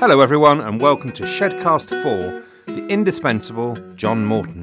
Hello everyone and welcome to Shedcast 4, the indispensable John Morton.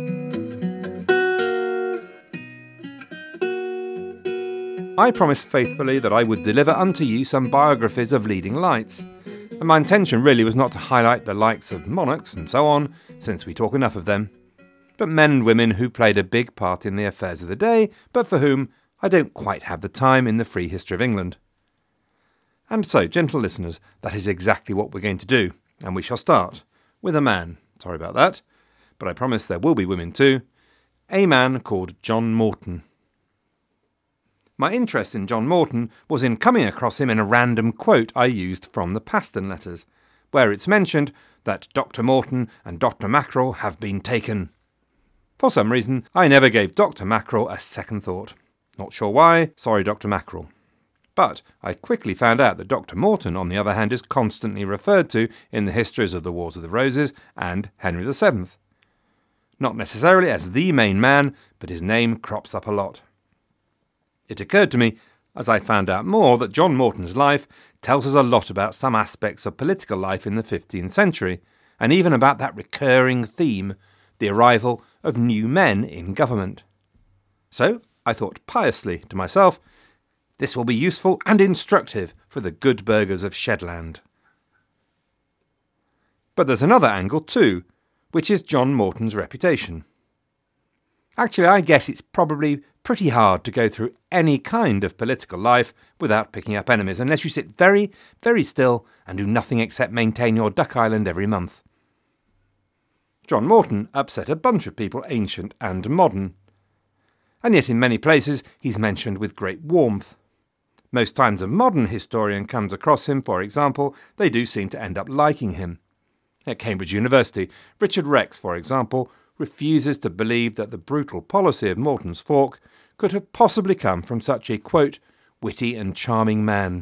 I promised faithfully that I would deliver unto you some biographies of leading lights, and my intention really was not to highlight the likes of monarchs and so on, since we talk enough of them, but men and women who played a big part in the affairs of the day, but for whom I don't quite have the time in the free history of England. And so, gentle listeners, that is exactly what we're going to do, and we shall start with a man. Sorry about that, but I promise there will be women too. A man called John Morton. My interest in John Morton was in coming across him in a random quote I used from the Paston Letters, where it's mentioned that Dr. Morton and Dr. Mackerel have been taken. For some reason, I never gave Dr. Mackerel a second thought. Not sure why, sorry Dr. Mackerel. But I quickly found out that Dr. Morton, on the other hand, is constantly referred to in the histories of the Wars of the Roses and Henry VII. Not necessarily as the main man, but his name crops up a lot. It occurred to me, as I found out more, that John Morton's life tells us a lot about some aspects of political life in the 15th century, and even about that recurring theme, the arrival of new men in government. So I thought piously to myself, this will be useful and instructive for the good burghers of Shedland. But there's another angle too, which is John Morton's reputation. Actually, I guess it's probably pretty hard to go through any kind of political life without picking up enemies, unless you sit very, very still and do nothing except maintain your duck island every month. John Morton upset a bunch of people, ancient and modern. And yet in many places he's mentioned with great warmth. Most times a modern historian comes across him, for example, they do seem to end up liking him. At Cambridge University, Richard Rex, for example, refuses to believe that the brutal policy of Morton's Fork could have possibly come from such a, quote, witty and charming man.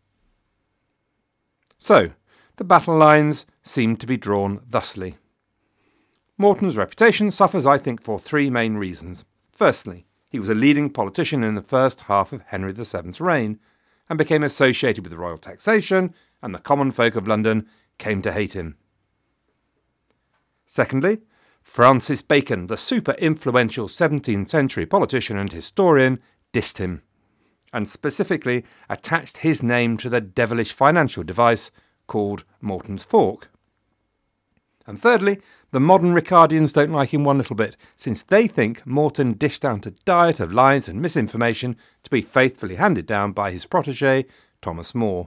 So, the battle lines seem to be drawn thusly. Morton's reputation suffers, I think, for three main reasons. Firstly, he was a leading politician in the first half of Henry VII's reign, and became associated with the royal taxation, and the common folk of London came to hate him. Secondly, Francis Bacon, the super-influential 17th century politician and historian, dissed him, and specifically attached his name to the devilish financial device called Morton's Fork. And thirdly, the modern Ricardians don't like him one little bit, since they think Morton dished out a diet of lies and misinformation to be faithfully handed down by his protégé, Thomas More.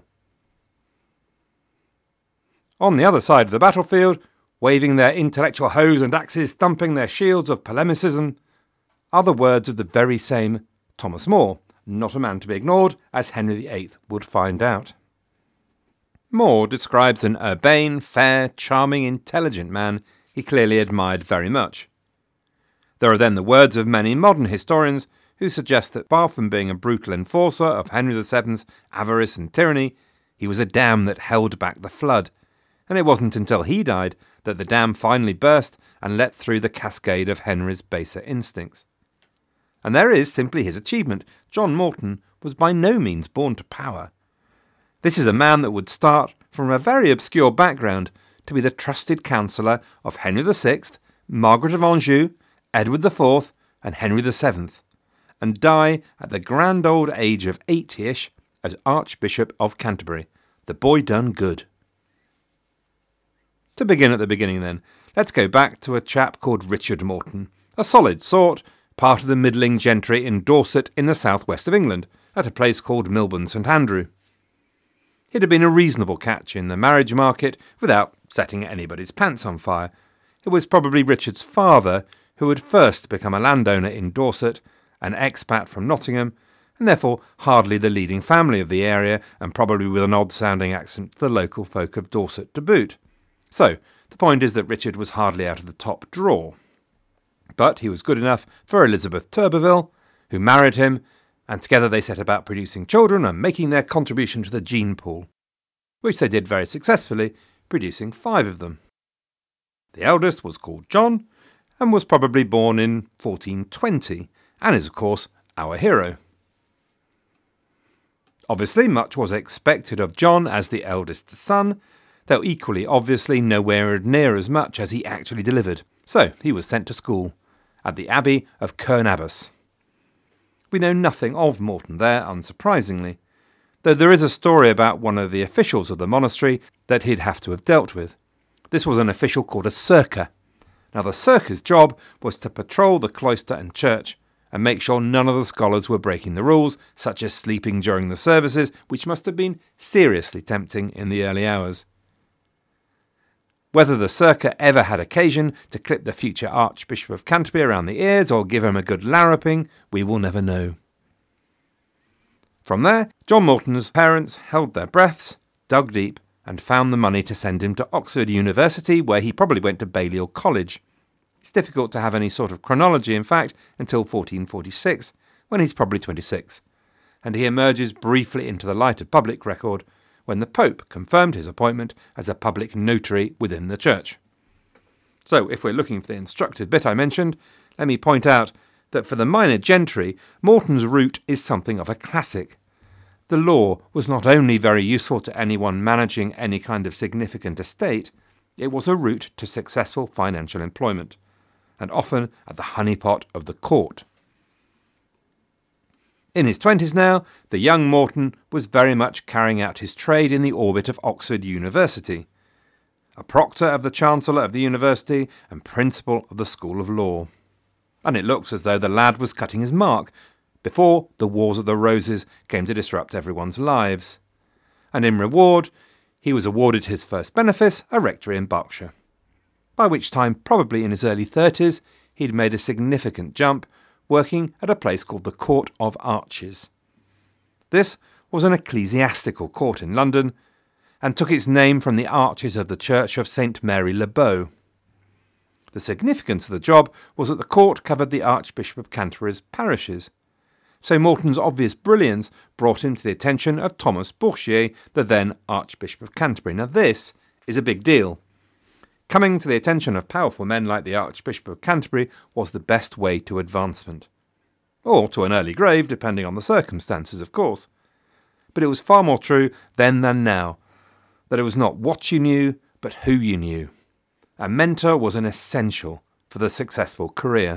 On the other side of the battlefield, waving their intellectual hoes and axes, thumping their shields of polemicism, are the words of the very same Thomas More, not a man to be ignored, as Henry VIII would find out. More describes an urbane, fair, charming, intelligent man he clearly admired very much. There are then the words of many modern historians who suggest that far from being a brutal enforcer of Henry VII's avarice and tyranny, he was a dam that held back the flood, and it wasn't until he died that the dam finally burst and let through the cascade of Henry's baser instincts. And there is simply his achievement. John Morton was by no means born to power. This is a man that would start from a very obscure background to be the trusted counsellor of Henry VI, Margaret of Anjou, Edward IV, and Henry VII, and die at the grand old age of 80-ish as Archbishop of Canterbury. The boy done good. To begin at the beginning then, let's go back to a chap called Richard Morton, a solid sort, part of the middling gentry in Dorset in the southwest of England, at a place called Milburn St Andrew. It had been a reasonable catch in the marriage market without setting anybody's pants on fire. It was probably Richard's father who had first become a landowner in Dorset, an expat from Nottingham, and therefore hardly the leading family of the area, and probably with an odd-sounding accent to the local folk of Dorset to boot. So, the point is that Richard was hardly out of the top drawer. But he was good enough for Elizabeth Turberville, who married him, and together they set about producing children and making their contribution to the gene pool, which they did very successfully, producing 5 of them. The eldest was called John, and was probably born in 1420, and is of course our hero. Obviously, much was expected of John as the eldest son, though equally obviously nowhere near as much as he actually delivered. So he was sent to school at the Abbey of Caernarvon. We know nothing of Morton there, unsurprisingly, though there is a story about one of the officials of the monastery that he'd have to have dealt with. This was an official called a circa. Now the circa's job was to patrol the cloister and church and make sure none of the scholars were breaking the rules, such as sleeping during the services, which must have been seriously tempting in the early hours. Whether the circa ever had occasion to clip the future Archbishop of Canterbury around the ears or give him a good larruping, we will never know. From there, John Morton's parents held their breaths, dug deep, and found the money to send him to Oxford University, where he probably went to Balliol College. It's difficult to have any sort of chronology, in fact, until 1446, when he's probably 26, and he emerges briefly into the light of public record when the Pope confirmed his appointment as a public notary within the church. So, if we're looking for the instructive bit I mentioned, let me point out that for the minor gentry, Morton's route is something of a classic. The law was not only very useful to anyone managing any kind of significant estate, it was a route to successful financial employment, and often at the honeypot of the court. In his 20s now, the young Morton was very much carrying out his trade in the orbit of Oxford University, a proctor of the Chancellor of the University and principal of the School of Law. And it looks as though the lad was cutting his mark before the Wars of the Roses came to disrupt everyone's lives. And in reward, he was awarded his first benefice, a rectory in Berkshire. By which time, probably in his early 30s, he'd made a significant jump, working at a place called the Court of Arches. This was an ecclesiastical court in London, and took its name from the arches of the church of St. Mary le Bow. The significance of the job was that the court covered the Archbishop of Canterbury's parishes, so Morton's obvious brilliance brought him to the attention of Thomas Bourchier, the then Archbishop of Canterbury. Now this is a big deal. Coming to the attention of powerful men like the Archbishop of Canterbury was the best way to advancement. Or to an early grave, depending on the circumstances, of course. But it was far more true then than now, that it was not what you knew, but who you knew. A mentor was an essential for the successful career.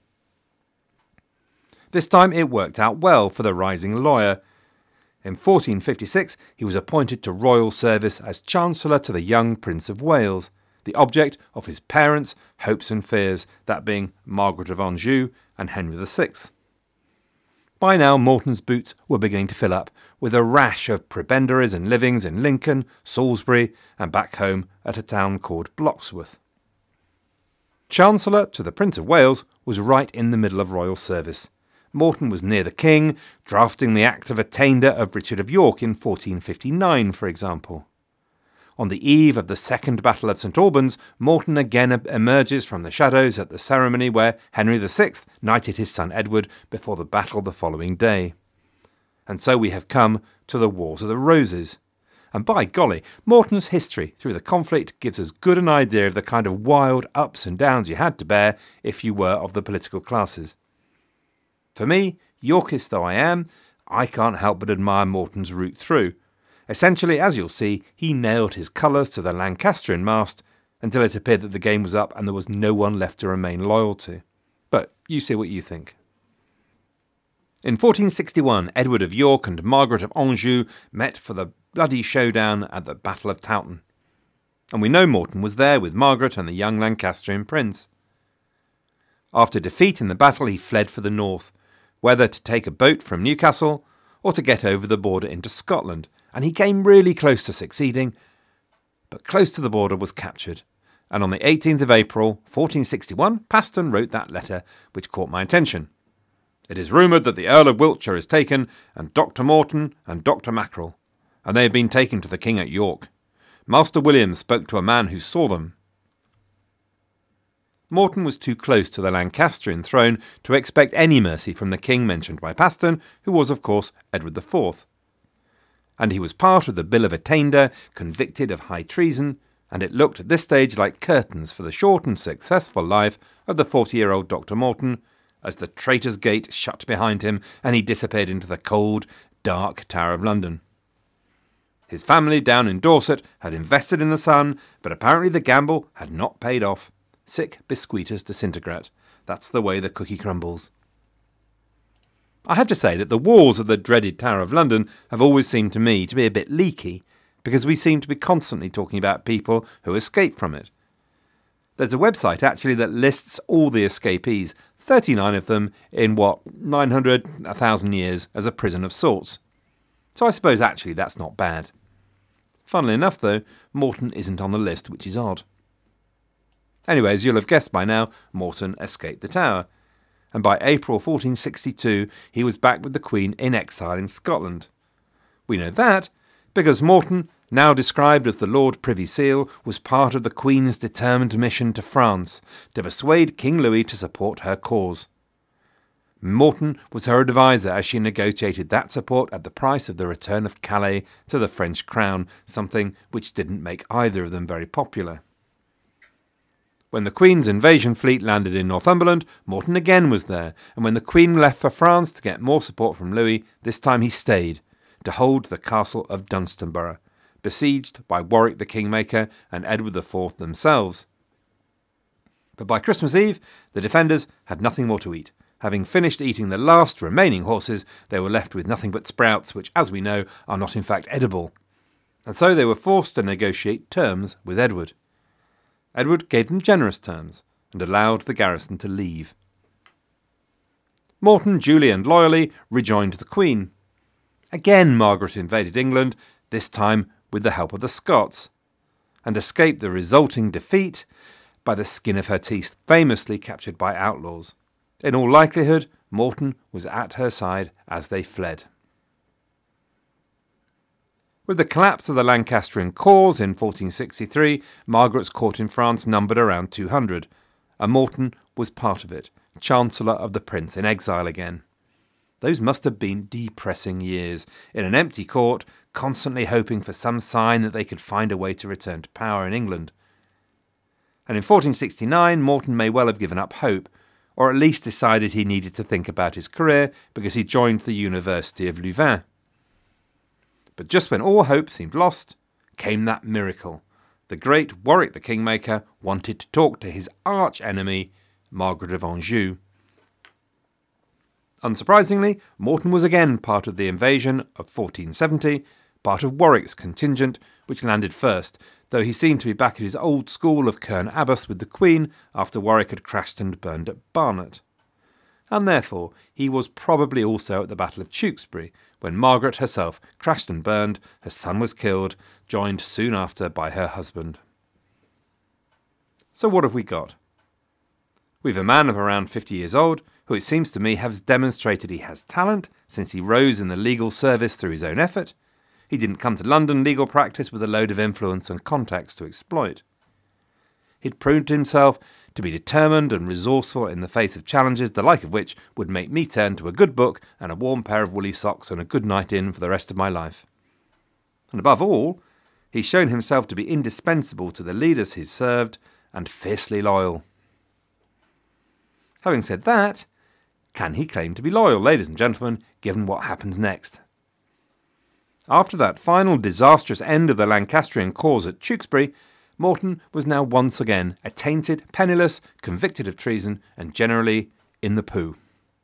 This time it worked out well for the rising lawyer. In 1456 he was appointed to royal service as Chancellor to the young Prince of Wales, the object of his parents' hopes and fears, that being Margaret of Anjou and Henry VI. By now Morton's boots were beginning to fill up, with a rash of prebendaries and livings in Lincoln, Salisbury, and back home at a town called Bloxworth. Chancellor to the Prince of Wales was right in the middle of royal service. Morton was near the king, drafting the Act of Attainder of Richard of York in 1459, for example. On the eve of the Second Battle of St Albans, Morton again emerges from the shadows at the ceremony where Henry VI knighted his son Edward before the battle the following day. And so we have come to the Wars of the Roses. And by golly, Morton's history through the conflict gives us good an idea of the kind of wild ups and downs you had to bear if you were of the political classes. For me, Yorkist though I am, I can't help but admire Morton's route through. Essentially, as you'll see, he nailed his colours to the Lancastrian mast until it appeared that the game was up and there was no one left to remain loyal to. But you see what you think. In 1461, Edward of York and Margaret of Anjou met for the bloody showdown at the Battle of Towton. And we know Morton was there with Margaret and the young Lancastrian prince. After defeat in the battle, he fled for the north, whether to take a boat from Newcastle or to get over the border into Scotland, and he came really close to succeeding, but close to the border was captured. And on the 18th of April, 1461, Paston wrote that letter which caught my attention. It is rumoured that the Earl of Wiltshire is taken, and Dr. Morton and Dr. Mackerel, and they have been taken to the King at York. Master William spoke to a man who saw them. Morton was too close to the Lancastrian throne to expect any mercy from the king mentioned by Paston, who was, of course, Edward IV. And he was part of the Bill of Attainder, convicted of high treason, and it looked at this stage like curtains for the short and successful life of the 40-year-old Dr. Morton, as the Traitor's Gate shut behind him and he disappeared into the cold, dark Tower of London. His family down in Dorset had invested in the son, but apparently the gamble had not paid off. Sic biscuitus disintegrat. That's the way the cookie crumbles. I have to say that the walls of the dreaded Tower of London have always seemed to me to be a bit leaky, because we seem to be constantly talking about people who escaped from it. There's a website actually that lists all the escapees, 39 of them in 900, 1,000 years as a prison of sorts. So I suppose actually that's not bad. Funnily enough though, Morton isn't on the list, which is odd. Anyway, as you'll have guessed by now, Morton escaped the Tower, and by April 1462 he was back with the Queen in exile in Scotland. We know that because Morton, now described as the Lord Privy Seal, was part of the Queen's determined mission to France to persuade King Louis to support her cause. Morton was her advisor as she negotiated that support at the price of the return of Calais to the French crown, something which didn't make either of them very popular. When the Queen's invasion fleet landed in Northumberland, Morton again was there, and when the Queen left for France to get more support from Louis, this time he stayed, to hold the castle of Dunstanburgh, besieged by Warwick the Kingmaker and Edward IV themselves. But by Christmas Eve, the defenders had nothing more to eat. Having finished eating the last remaining horses, they were left with nothing but sprouts, which, as we know, are not in fact edible. And so they were forced to negotiate terms with Edward. Edward gave them generous terms and allowed the garrison to leave. Morton duly and loyally rejoined the Queen. Again Margaret invaded England, this time with the help of the Scots, and escaped the resulting defeat by the skin of her teeth, famously captured by outlaws. In all likelihood, Morton was at her side as they fled. With the collapse of the Lancastrian cause in 1463, Margaret's court in France numbered around 200, and Morton was part of it, Chancellor of the Prince, in exile again. Those must have been depressing years, in an empty court, constantly hoping for some sign that they could find a way to return to power in England. And in 1469, Morton may well have given up hope, or at least decided he needed to think about his career because he joined the University of Louvain. But just when all hope seemed lost, came that miracle. The great Warwick the Kingmaker wanted to talk to his arch-enemy, Margaret of Anjou. Unsurprisingly, Morton was again part of the invasion of 1470, part of Warwick's contingent, which landed first, though he seemed to be back at his old school of Kern Abbas with the Queen after Warwick had crashed and burned at Barnet. And therefore he was probably also at the Battle of Tewkesbury, when Margaret herself crashed and burned, her son was killed, joined soon after by her husband. So what have we got? We've a man of around 50 years old, who it seems to me has demonstrated he has talent, since he rose in the legal service through his own effort. He didn't come to London legal practice with a load of influence and contacts to exploit. He'd proved himself to be determined and resourceful in the face of challenges, the like of which would make me turn to a good book and a warm pair of woolly socks and a good night in for the rest of my life. And above all, he's shown himself to be indispensable to the leaders he's served and fiercely loyal. Having said that, can he claim to be loyal, ladies and gentlemen, given what happens next? After that final disastrous end of the Lancastrian cause at Tewkesbury, Morton was now once again attainted, penniless, convicted of treason, and generally in the poo.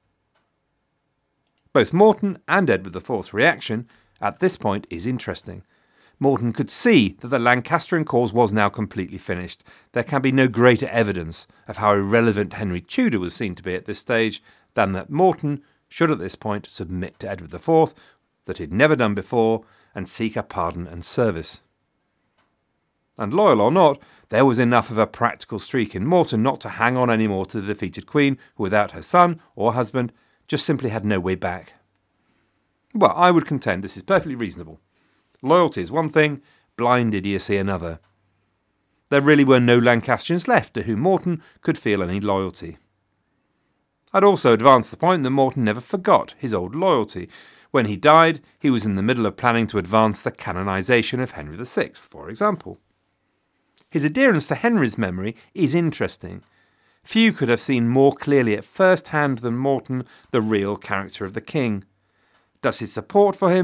Both Morton and Edward IV's reaction at this point is interesting. Morton could see that the Lancastrian cause was now completely finished. There can be no greater evidence of how irrelevant Henry Tudor was seen to be at this stage than that Morton should at this point submit to Edward IV, that he'd never done before, and seek a pardon and service. And loyal or not, there was enough of a practical streak in Morton not to hang on any more to the defeated Queen, who without her son or husband just simply had no way back. Well, I would contend this is perfectly reasonable. Loyalty is one thing, blind idiocy another. There really were no Lancastrians left to whom Morton could feel any loyalty. I'd also advance the point that Morton never forgot his old loyalty. When he died, he was in the middle of planning to advance the canonisation of Henry VI, for example. His adherence to Henry's memory is interesting. Few could have seen more clearly at first hand than Morton the real character of the king. Does his support for him,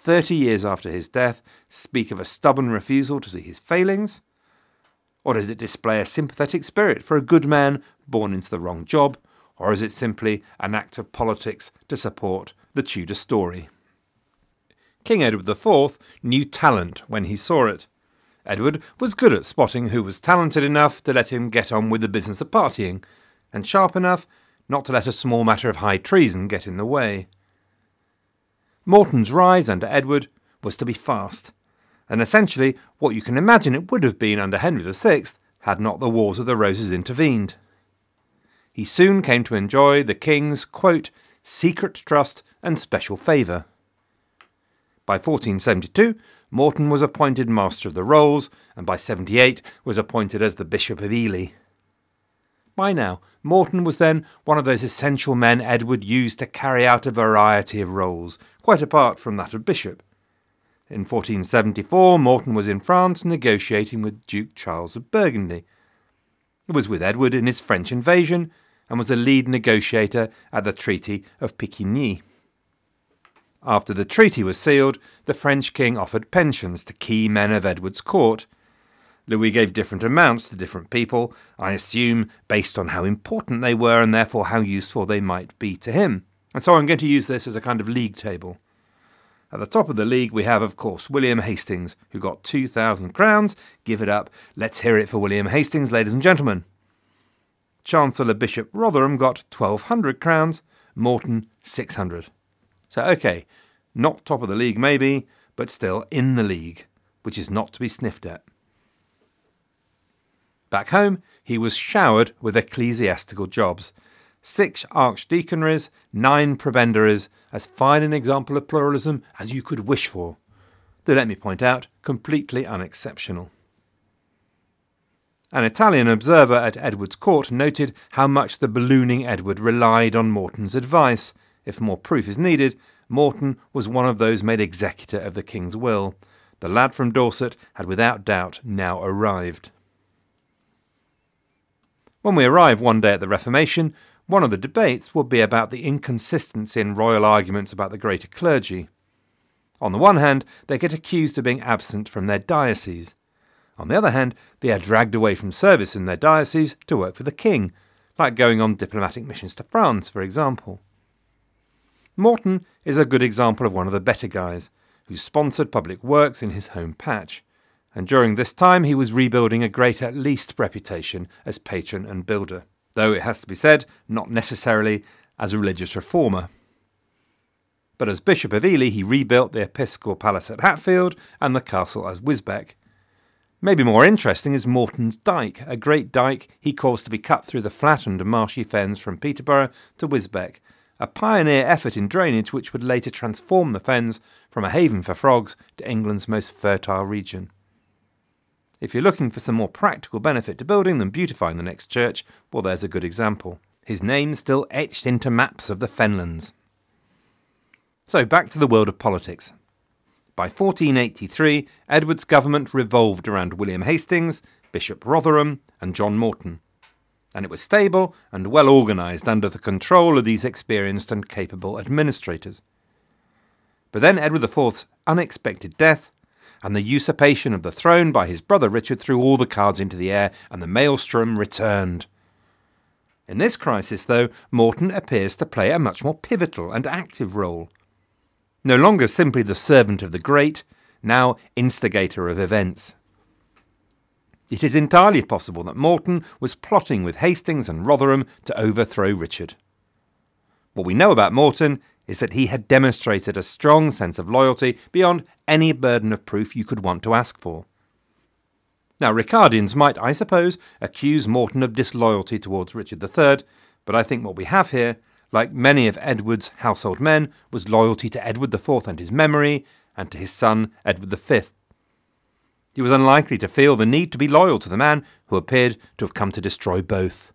30 years after his death, speak of a stubborn refusal to see his failings? Or does it display a sympathetic spirit for a good man born into the wrong job? Or is it simply an act of politics to support the Tudor story? King Edward IV knew talent when he saw it. Edward was good at spotting who was talented enough to let him get on with the business of partying, and sharp enough not to let a small matter of high treason get in the way. Morton's rise under Edward was to be fast, and essentially what you can imagine it would have been under Henry VI had not the Wars of the Roses intervened. He soon came to enjoy the king's, quote, secret trust and special favour. By 1472, Morton was appointed Master of the Rolls, and by 78 was appointed as the Bishop of Ely. By now, Morton was then one of those essential men Edward used to carry out a variety of roles, quite apart from that of bishop. In 1474, Morton was in France negotiating with Duke Charles of Burgundy. He was with Edward in his French invasion, and was a lead negotiator at the Treaty of Picquigny. After the treaty was sealed, the French king offered pensions to key men of Edward's court. Louis gave different amounts to different people, I assume based on how important they were and therefore how useful they might be to him. And so I'm going to use this as a kind of league table. At the top of the league we have, of course, William Hastings, who got 2,000 crowns. Give it up. Let's hear it for William Hastings, ladies and gentlemen. Chancellor Bishop Rotherham got 1,200 crowns, Morton 600. So, okay, not top of the league maybe, but still in the league, which is not to be sniffed at. Back home, he was showered with ecclesiastical jobs. 6 archdeaconries, 9 prebendaries, as fine an example of pluralism as you could wish for. Though let me point out, completely unexceptional. An Italian observer at Edward's court noted how much the ballooning Edward relied on Morton's advice. If more proof is needed, Morton was one of those made executor of the king's will. The lad from Dorset had without doubt now arrived. When we arrive one day at the Reformation, one of the debates will be about the inconsistency in royal arguments about the greater clergy. On the one hand, they get accused of being absent from their diocese. On the other hand, they are dragged away from service in their diocese to work for the king, like going on diplomatic missions to France, for example. Morton is a good example of one of the better guys, who sponsored public works in his home patch, and during this time he was rebuilding a great at least reputation as patron and builder, though it has to be said, not necessarily as a religious reformer. But as Bishop of Ely he rebuilt the episcopal palace at Hatfield and the castle at Wisbeck. Maybe more interesting is Morton's Dyke, a great dyke he caused to be cut through the flattened and marshy fens from Peterborough to Wisbeck, a pioneer effort in drainage which would later transform the fens from a haven for frogs to England's most fertile region. If you're looking for some more practical benefit to building than beautifying the next church, well, there's a good example. His name still etched into maps of the Fenlands. So back to the world of politics. By 1483, Edward's government revolved around William Hastings, Bishop Rotherham, and John Morton, and it was stable and well organised under the control of these experienced and capable administrators. But then Edward IV's unexpected death and the usurpation of the throne by his brother Richard threw all the cards into the air, and the maelstrom returned. In this crisis, though, Morton appears to play a much more pivotal and active role. No longer simply the servant of the great, now instigator of events. It is entirely possible that Morton was plotting with Hastings and Rotherham to overthrow Richard. What we know about Morton is that he had demonstrated a strong sense of loyalty beyond any burden of proof you could want to ask for. Now, Ricardians might, I suppose, accuse Morton of disloyalty towards Richard III, but I think what we have here, like many of Edward's household men, was loyalty to Edward IV and his memory, and to his son Edward V. He was unlikely to feel the need to be loyal to the man who appeared to have come to destroy both.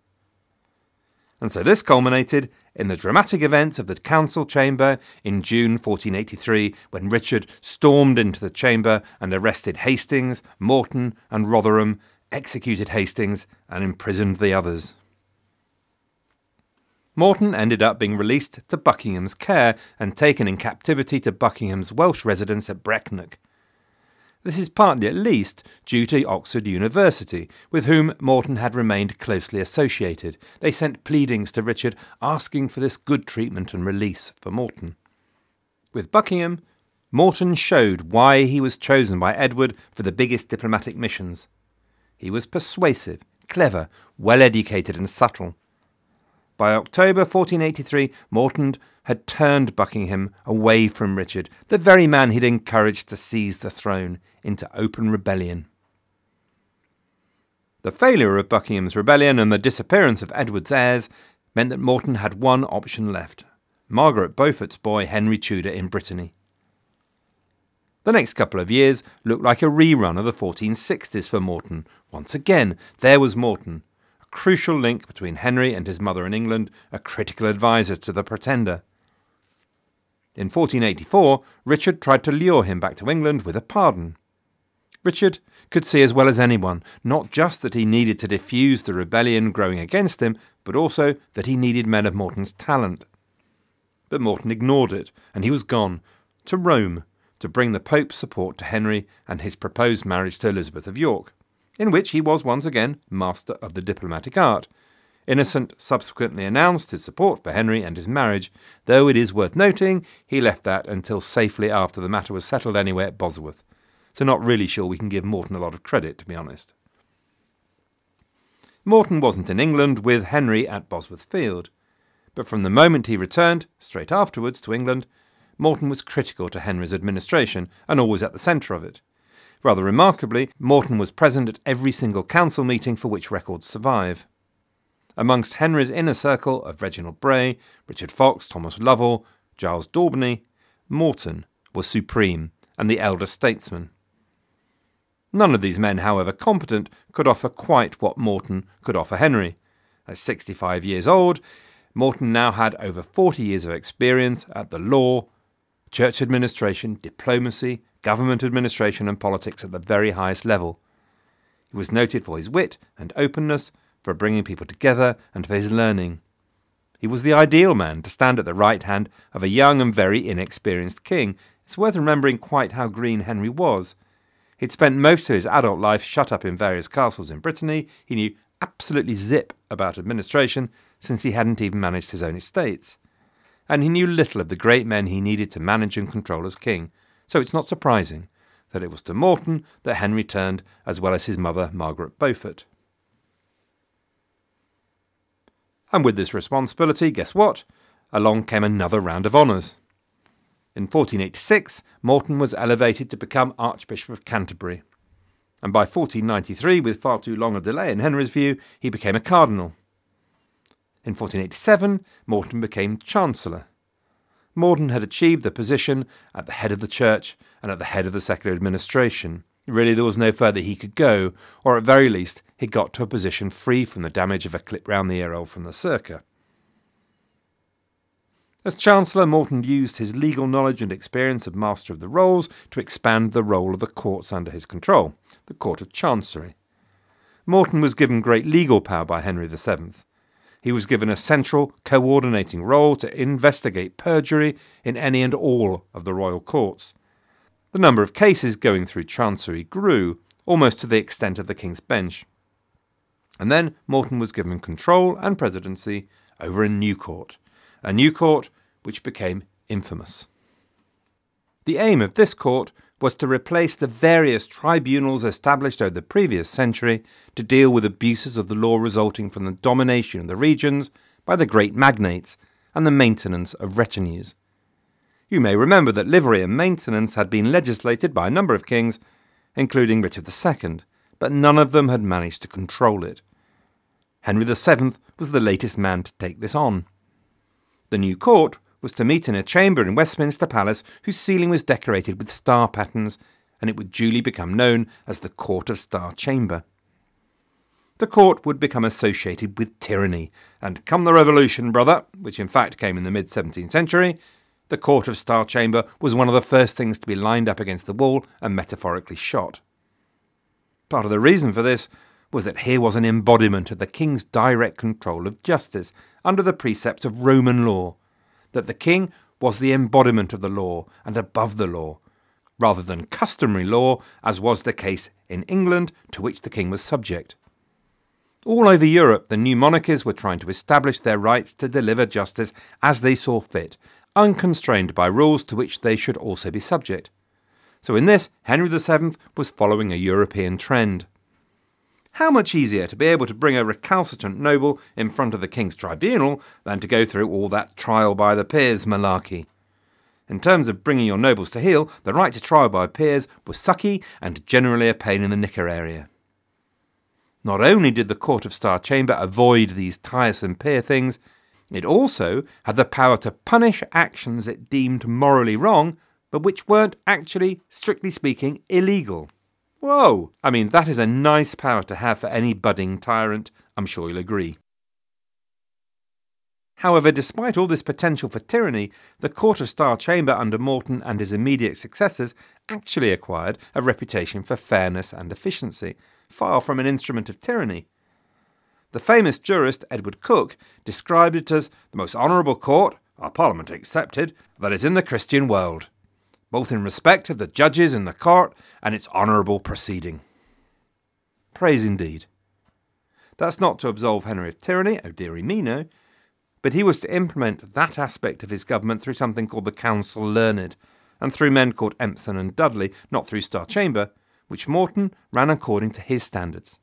And so this culminated in the dramatic events of the council chamber in June 1483, when Richard stormed into the chamber and arrested Hastings, Morton and Rotherham, executed Hastings and imprisoned the others. Morton ended up being released to Buckingham's care and taken in captivity to Buckingham's Welsh residence at Brecknock. This is partly at least due to Oxford University, with whom Morton had remained closely associated. They sent pleadings to Richard asking for this good treatment and release for Morton. With Buckingham, Morton showed why he was chosen by Edward for the biggest diplomatic missions. He was persuasive, clever, well-educated and subtle. By October 1483, Morton had turned Buckingham away from Richard, the very man he'd encouraged to seize the throne, into open rebellion. The failure of Buckingham's rebellion and the disappearance of Edward's heirs meant that Morton had one option left: Margaret Beaufort's boy Henry Tudor in Brittany. The next couple of years looked like a rerun of the 1460s for Morton. Once again, there was Morton, a crucial link between Henry and his mother in England, a critical advisor to the Pretender. In 1484, Richard tried to lure him back to England with a pardon. Richard could see as well as anyone, not just that he needed to defuse the rebellion growing against him, but also that he needed men of Morton's talent. But Morton ignored it, and he was gone, to Rome, to bring the Pope's support to Henry and his proposed marriage to Elizabeth of York, in which he was once again master of the diplomatic art. Innocent subsequently announced his support for Henry and his marriage, though it is worth noting he left that until safely after the matter was settled anyway at Bosworth. So not really sure we can give Morton a lot of credit, to be honest. Morton wasn't in England with Henry at Bosworth Field, but from the moment he returned, straight afterwards, to England, Morton was critical to Henry's administration and always at the centre of it. Rather remarkably, Morton was present at every single council meeting for which records survive. Amongst Henry's inner circle of Reginald Bray, Richard Fox, Thomas Lovell, Giles Daubeny, Morton was supreme and the elder statesman. None of these men, however competent, could offer quite what Morton could offer Henry. At 65 years old, Morton now had over 40 years of experience at the law, church administration, diplomacy, government administration and politics at the very highest level. He was noted for his wit and openness, for bringing people together, and for his learning. He was the ideal man to stand at the right hand of a young and very inexperienced king. It's worth remembering quite how green Henry was. He'd spent most of his adult life shut up in various castles in Brittany. He knew absolutely zip about administration, since he hadn't even managed his own estates. And he knew little of the great men he needed to manage and control as king, so it's not surprising that it was to Morton that Henry turned, as well as his mother Margaret Beaufort. And with this responsibility, guess what? Along came another round of honours. In 1486, Morton was elevated to become Archbishop of Canterbury. And by 1493, with far too long a delay in Henry's view, he became a cardinal. In 1487, Morton became Chancellor. Morton had achieved the position at the head of the church and at the head of the secular administration. Really, there was no further he could go, or at very least, he got to a position free from the damage of a clip round the ear hole from the circa. As Chancellor, Morton used his legal knowledge and experience of Master of the Rolls to expand the role of the courts under his control, the Court of Chancery. Morton was given great legal power by Henry VII. He was given a central, coordinating role to investigate perjury in any and all of the royal courts. The number of cases going through Chancery grew, almost to the extent of the King's Bench. And then Morton was given control and presidency over a new court which became infamous. The aim of this court was to replace the various tribunals established over the previous century to deal with abuses of the law resulting from the domination of the regions by the great magnates and the maintenance of retinues. You may remember that livery and maintenance had been legislated by a number of kings, including Richard II, but none of them had managed to control it. Henry VII was the latest man to take this on. The new court was to meet in a chamber in Westminster Palace whose ceiling was decorated with star patterns, and it would duly become known as the Court of Star Chamber. The court would become associated with tyranny, and come the Revolution, brother, which in fact came in the mid-17th century, the Court of Star Chamber was one of the first things to be lined up against the wall and metaphorically shot. Part of the reason for this was that here was an embodiment of the king's direct control of justice under the precepts of Roman law, that the king was the embodiment of the law and above the law, rather than customary law, as was the case in England, to which the king was subject. All over Europe, the new monarchies were trying to establish their rights to deliver justice as they saw fit, unconstrained by rules to which they should also be subject. So in this, Henry VII was following a European trend. How much easier to be able to bring a recalcitrant noble in front of the king's tribunal than to go through all that trial by the peers malarkey. In terms of bringing your nobles to heel, the right to trial by peers was sucky and generally a pain in the knicker area. Not only did the Court of Star Chamber avoid these tiresome peer things, it also had the power to punish actions it deemed morally wrong, but which weren't actually, strictly speaking, illegal. Whoa! I mean, that is a nice power to have for any budding tyrant, I'm sure you'll agree. However, despite all this potential for tyranny, the Court of Star Chamber under Morton and his immediate successors actually acquired a reputation for fairness and efficiency, far from an instrument of tyranny. The famous jurist Edward Coke described it as the most honourable court, our Parliament excepted, that is in the Christian world, both in respect of the judges in the court and its honourable proceeding. Praise indeed. That's not to absolve Henry of tyranny, oh dearie me no, but he was to implement that aspect of his government through something called the Council Learned, and through men called Empson and Dudley, not through Star Chamber, which Morton ran according to his standards.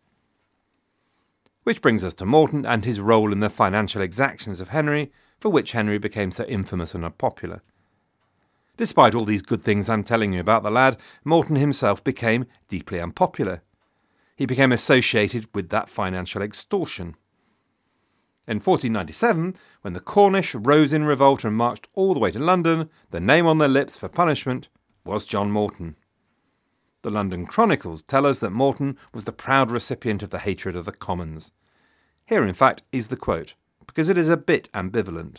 Which brings us to Morton and his role in the financial exactions of Henry, for which Henry became so infamous and unpopular. Despite all these good things I'm telling you about the lad, Morton himself became deeply unpopular. He became associated with that financial extortion. In 1497, when the Cornish rose in revolt and marched all the way to London, the name on their lips for punishment was John Morton. The London Chronicles tell us that Morton was the proud recipient of the hatred of the Commons. Here, in fact, is the quote, because it is a bit ambivalent.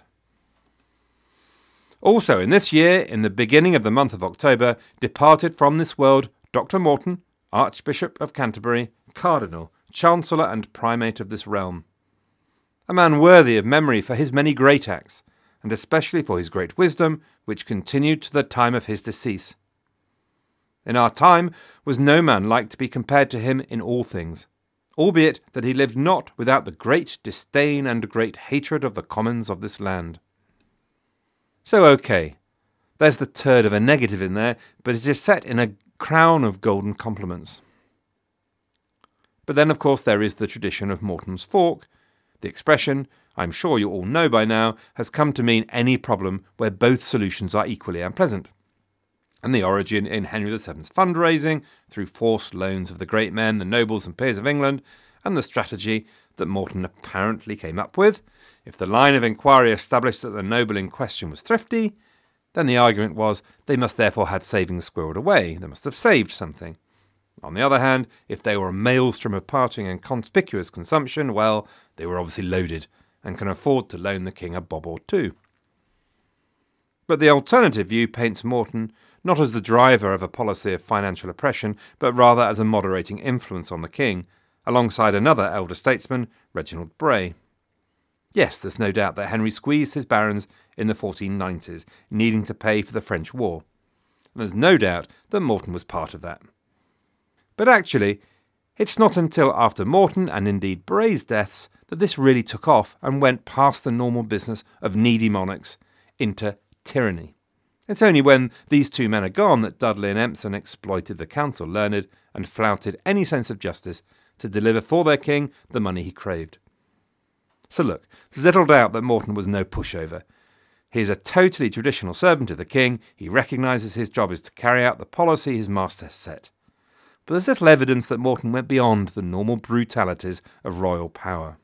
Also in this year, in the beginning of the month of October, departed from this world Dr. Morton, Archbishop of Canterbury, Cardinal, Chancellor and Primate of this realm. A man worthy of memory for his many great acts, and especially for his great wisdom, which continued to the time of his decease. In our time was no man like to be compared to him in all things, albeit that he lived not without the great disdain and great hatred of the commons of this land. So okay, there's the turd of a negative in there, but it is set in a crown of golden compliments. But then of course there is the tradition of Morton's fork. The expression, I'm sure you all know by now, has come to mean any problem where both solutions are equally unpleasant. And the origin in Henry VII's fundraising, through forced loans of the great men, the nobles and peers of England, and the strategy that Morton apparently came up with. If the line of inquiry established that the noble in question was thrifty, then the argument was they must therefore have savings squirreled away, they must have saved something. On the other hand, if they were a maelstrom of parting and conspicuous consumption, well, they were obviously loaded and can afford to loan the king a bob or two. But the alternative view paints Morton not as the driver of a policy of financial oppression, but rather as a moderating influence on the king, alongside another elder statesman, Reginald Bray. Yes, there's no doubt that Henry squeezed his barons in the 1490s, needing to pay for the French war. And there's no doubt that Morton was part of that. But actually, it's not until after Morton and indeed Bray's deaths that this really took off and went past the normal business of needy monarchs into tyranny. It's only when these two men are gone that Dudley and Empson exploited the Council Learned and flouted any sense of justice to deliver for their king the money he craved. So look, there's little doubt that Morton was no pushover. He is a totally traditional servant of the king. He recognises his job is to carry out the policy his master set. But there's little evidence that Morton went beyond the normal brutalities of royal power.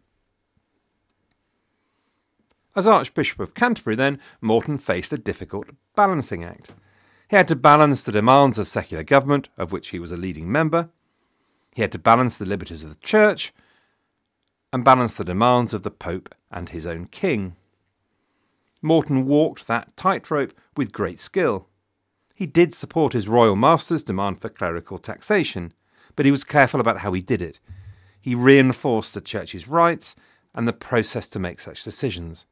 As Archbishop of Canterbury, then, Morton faced a difficult balancing act. He had to balance the demands of secular government, of which he was a leading member. He had to balance the liberties of the church, and balance the demands of the Pope and his own king. Morton walked that tightrope with great skill. He did support his royal master's demand for clerical taxation, but he was careful about how he did it. he reinforced the church's rights and the process to make such decisions.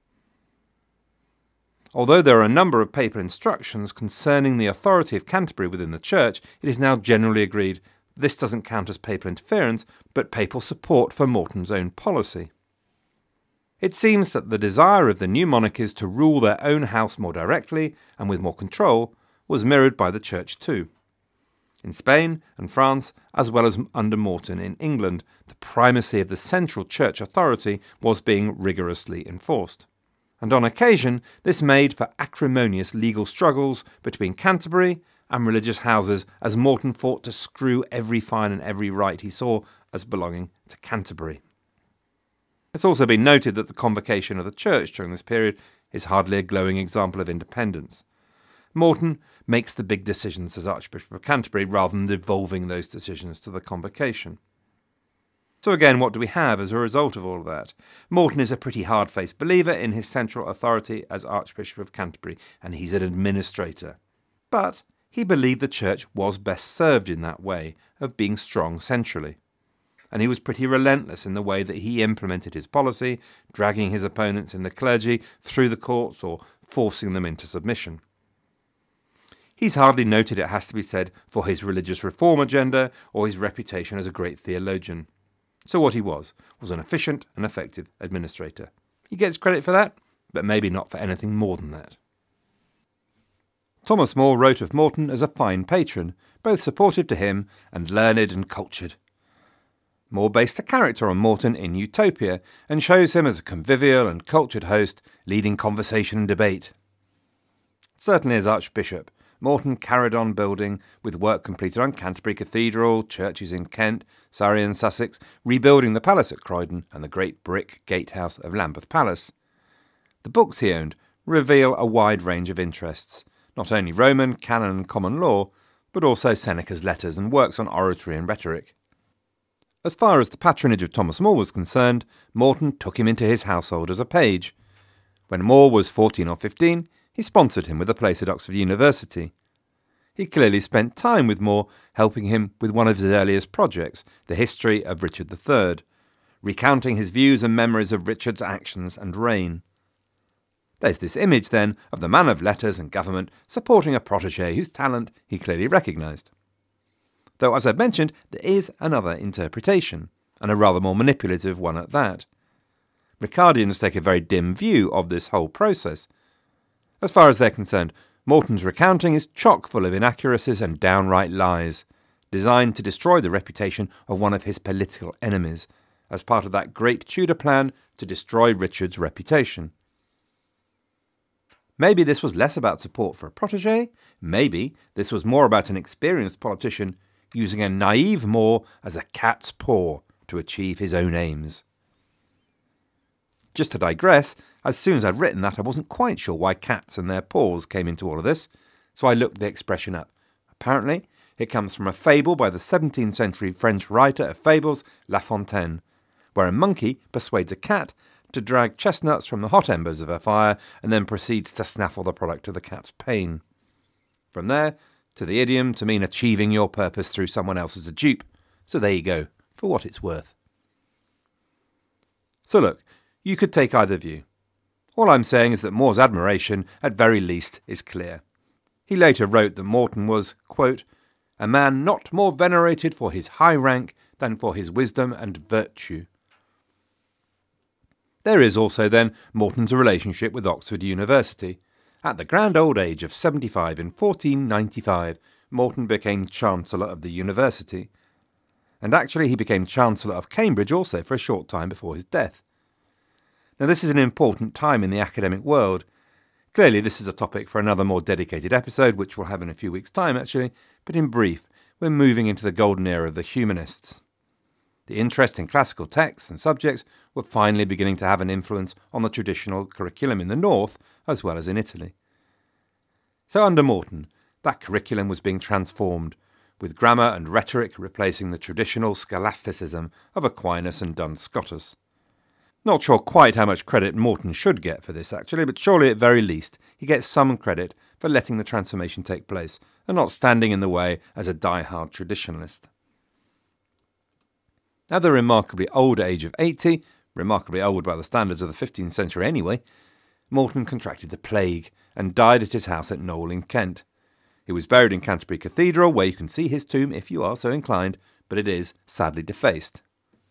Although there are a number of papal instructions concerning the authority of Canterbury within the church, it is now generally agreed this doesn't count as papal interference, but papal support for Morton's own policy. It seems that the desire of the new monarchies to rule their own house more directly and with more control was mirrored by the church too. In Spain and France, as well as under Morton in England, the primacy of the central church authority was being rigorously enforced. And on occasion, this made for acrimonious legal struggles between Canterbury and religious houses as Morton fought to screw every fine and every right he saw as belonging to Canterbury. It's also been noted that the convocation of the church during this period is hardly a glowing example of independence. Morton makes the big decisions as Archbishop of Canterbury rather than devolving those decisions to the convocation. So again, what do we have as a result of all of that? Morton is a pretty hard-faced believer in his central authority as Archbishop of Canterbury, and he's an administrator. But he believed the church was best served in that way, of being strong centrally. And he was pretty relentless in the way that he implemented his policy, dragging his opponents in the clergy through the courts or forcing them into submission. He's hardly noted, it has to be said, for his religious reform agenda or his reputation as a great theologian. So what he was an efficient and effective administrator. He gets credit for that, but maybe not for anything more than that. Thomas More wrote of Morton as a fine patron, both supportive to him and learned and cultured. More based a character on Morton in Utopia and shows him as a convivial and cultured host leading conversation and debate. Certainly as Archbishop, Morton carried on building, with work completed on Canterbury Cathedral, churches in Kent, Surrey and Sussex, rebuilding the palace at Croydon and the great brick gatehouse of Lambeth Palace. The books he owned reveal a wide range of interests, not only Roman, canon and common law, but also Seneca's letters and works on oratory and rhetoric. As far as the patronage of Thomas More was concerned, Morton took him into his household as a page. When More was 14 or 15, he sponsored him with a place at Oxford University. He clearly spent time with More, helping him with one of his earliest projects, the history of Richard III, recounting his views and memories of Richard's actions and reign. There's this image, then, of the man of letters and government supporting a protégé whose talent he clearly recognised. Though, as I've mentioned, there is another interpretation, and a rather more manipulative one at that. Ricardians take a very dim view of this whole process. As far as they're concerned, Morton's recounting is chock full of inaccuracies and downright lies, designed to destroy the reputation of one of his political enemies, as part of that great Tudor plan to destroy Richard's reputation. Maybe this was less about support for a protégé, maybe this was more about an experienced politician using a naive More as a cat's paw to achieve his own aims. Just to digress, as soon as I'd written that, I wasn't quite sure why cats and their paws came into all of this, so I looked the expression up. Apparently, it comes from a fable by the 17th century French writer of fables, La Fontaine, where a monkey persuades a cat to drag chestnuts from the hot embers of a fire and then proceeds to snaffle the product to the cat's pain. From there, to the idiom to mean achieving your purpose through someone else as a dupe. So there you go, for what it's worth. So look, you could take either view. All I'm saying is that More's admiration, at very least, is clear. He later wrote that Morton was, quote, a man not more venerated for his high rank than for his wisdom and virtue. There is also, then, Morton's relationship with Oxford University. At the grand old age of 75 in 1495, Morton became Chancellor of the University. And actually he became Chancellor of Cambridge also for a short time before his death. Now this is an important time in the academic world. Clearly this is a topic for another more dedicated episode, which we'll have in a few weeks' time actually, but in brief, we're moving into the golden era of the humanists. The interest in classical texts and subjects were finally beginning to have an influence on the traditional curriculum in the north as well as in Italy. So under Morton, that curriculum was being transformed, with grammar and rhetoric replacing the traditional scholasticism of Aquinas and Duns Scotus. Not sure quite how much credit Morton should get for this actually, but surely at very least he gets some credit for letting the transformation take place and not standing in the way as a die-hard traditionalist. At the remarkably old age of 80, remarkably old by the standards of the 15th century anyway, Morton contracted the plague and died at his house at Knowle in Kent. He was buried in Canterbury Cathedral, where you can see his tomb if you are so inclined, but it is sadly defaced.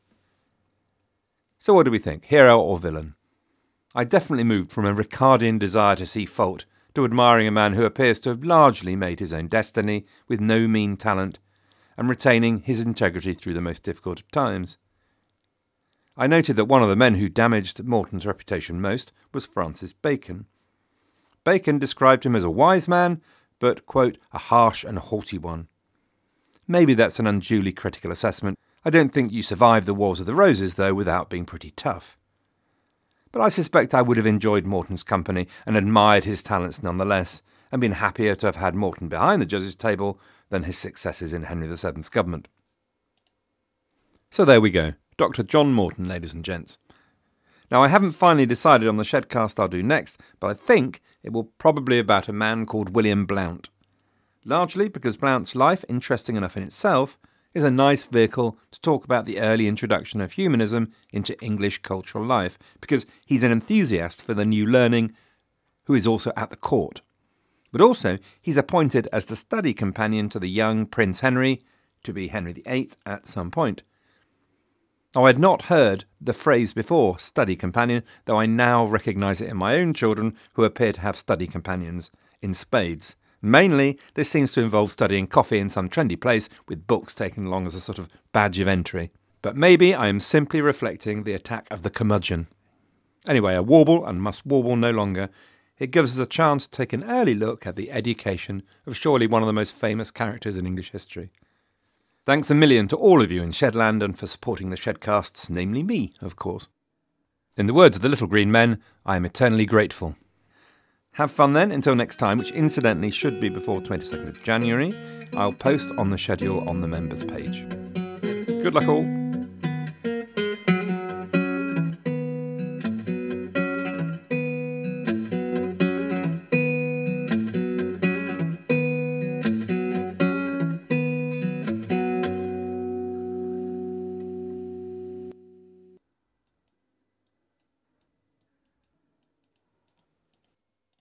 So what do we think, hero or villain? I definitely moved from a Ricardian desire to see fault to admiring a man who appears to have largely made his own destiny with no mean talent and retaining his integrity through the most difficult of times. I noted that one of the men who damaged Morton's reputation most was Francis Bacon. Bacon described him as a wise man, but, quote, a harsh and haughty one. Maybe that's an unduly critical assessment. I don't think you survive the Wars of the Roses, though, without being pretty tough. But I suspect I would have enjoyed Morton's company and admired his talents nonetheless, and been happier to have had Morton behind the judges' table than his successes in Henry VII's government. So there we go, Dr. John Morton, ladies and gents. Now, I haven't finally decided on the Shedcast I'll do next, but I think it will probably be about a man called William Blount. Largely because Blount's life, interesting enough in itself, is a nice vehicle to talk about the early introduction of humanism into English cultural life, because he's an enthusiast for the new learning who is also at the court. But also, he's appointed as the study companion to the young Prince Henry, to be Henry VIII at some point. Now, I had not heard the phrase before, study companion, though I now recognise it in my own children who appear to have study companions in spades. Mainly, this seems to involve studying coffee in some trendy place with books taken along as a sort of badge of entry. But maybe I am simply reflecting the attack of the curmudgeon. Anyway, a warble and must warble no longer. It gives us a chance to take an early look at the education of surely one of the most famous characters in English history. Thanks a million to all of you in Shedland and for supporting the Shedcasts, namely me, of course. In the words of the Little Green Men, I am eternally grateful. Have fun then, until next time, which incidentally should be before 22nd of January. I'll post on the schedule on the members page. Good luck all.